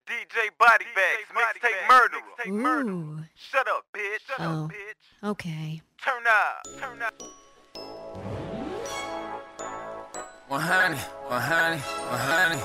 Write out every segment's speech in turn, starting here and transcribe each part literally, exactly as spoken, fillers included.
D J Body Bags, mixtape murderer. Ooh. Shut up, bitch. Shut Oh. up, bitch. Okay. Turn up. Turn up. one hundred, one hundred, one hundred,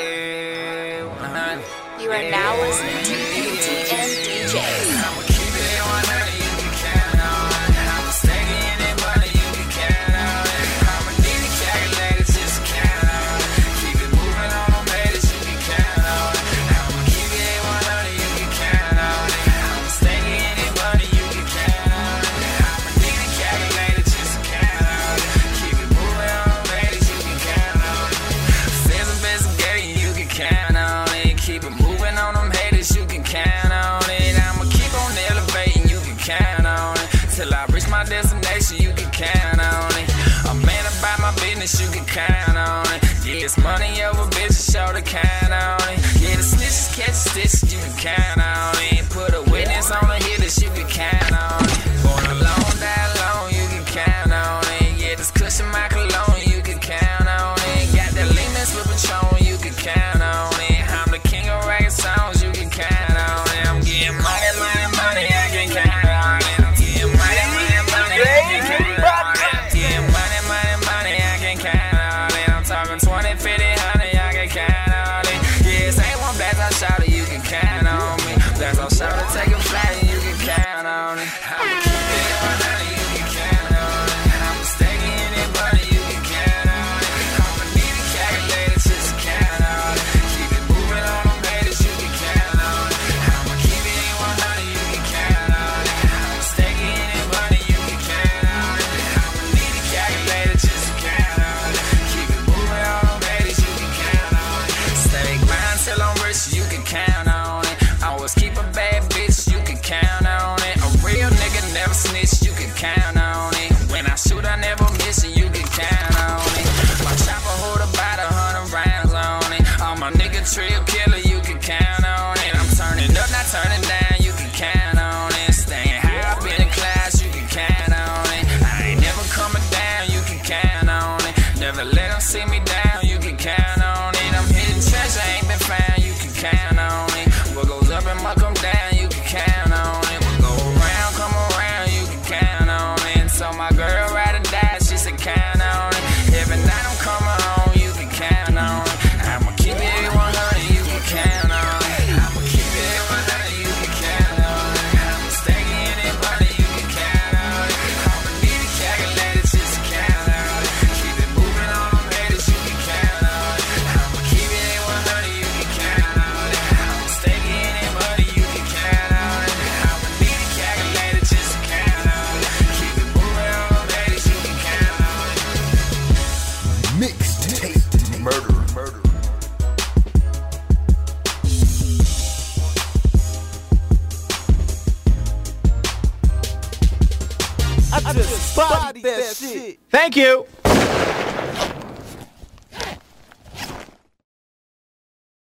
yeah, one hundred. You are now listening to U T N D J. I'ma keep it one hundred, you can count on it. I'ma stay in it, money, you can count on it. I'ma need a calculator just to count on it. Keep it moving on them haters, you can count on it. I'ma keep it one hundred, you can count on it. I'ma stay in it, money, you can count on it. I'ma need a calculator just to count on it. Keep it moving on them haters, you can count on it. Feds investigating, you can count on it. Keep it moving on them haters, you can count on it. I'ma keep on elevating, you can count on it. Till I reach my destination, you can count on it. A man about my business, you can count on it. Yeah, it's money over bitches, show to count on it. Yeah, the snitches catch stitches, you can count on it. Put a witness on the hitters, you can count on it. Born alone, die alone, you can count on it. Yeah, this cushion my cologne, you can count on it. Got that limits with Patron, you can count on it. I'm the king of ragged songs, you can count on it. I'm getting money, money, money, I can count on it. I'm getting money, money, money, I can count on it. I'm getting money, money, money, I can count on it. I'm talking twenty, fifty, one hundred, I can count on it. Yeah, say one blast, I shout it, you can count on me. Blast, I'll shout it, take a flight, and you can count on it. I'ma keep it one hundred, you can count on it. I'ma stay in it, buddy, you can count on it. I'ma need a calculator just to count on it. Keep it moving on them haters, you can count on it. I'ma keep it one hundred, you can count on it. I'ma stay in it, buddy, you can count on it. I'ma need a calculator just to count on it. Keep it moving on them haters, you can count on it. Stay grind till I'm rich, you can count on it. Always keep a bad bitch, you can count on it. A real nigga never snitch, you can count on it. When I shoot, I never miss it, you can count on it. My chopper hold about a hundred rounds on it. All my nigga trail killer, you can count on it. I'm turning up, not turning down, you can count on it. Staying high up in the class, you can count on it. I ain't never coming down, you can count on it. Never let them see me down, you can count on it. I'm hitting treasure, ain't been found, you can count on it. What goes up and what come down, you can count on it. What go around, come around, you can count on it. So my girl ride or die, she said count on it. Every night I'm coming home, you can count on it. I'ma keep it one hundred, you can count on it. I'ma keep it one hundred, you can count on it. I'ma stay in it, buddy, you can count on it. I'ma need a calculator just to count on it. Keep it moving on them haters, you can count on it. I'ma keep it one hundred, you can count on it. I'ma stay in it, buddy, you can count on it. I'ma need a calculator just to count on it. Keep it moving on them haters, you can count on it. Mixtape murderer. Murderer. I just body that shit. Thank you.